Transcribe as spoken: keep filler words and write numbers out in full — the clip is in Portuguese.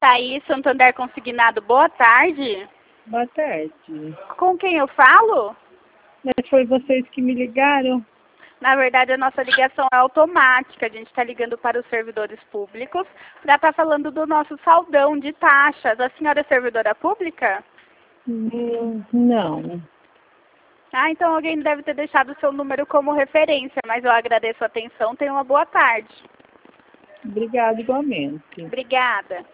Thaís, Santander Consignado, boa tarde. Boa tarde. Com quem eu falo? Mas foi vocês que me ligaram? Na verdade, a nossa ligação é automática. A gente está ligando para os servidores públicos para estar falando do nosso saldão de taxas. A senhora é servidora pública? Hum, não. Ah, então alguém deve ter deixado o seu número como referência, mas eu agradeço a atenção. Tenha uma boa tarde. Obrigada igualmente. Obrigada.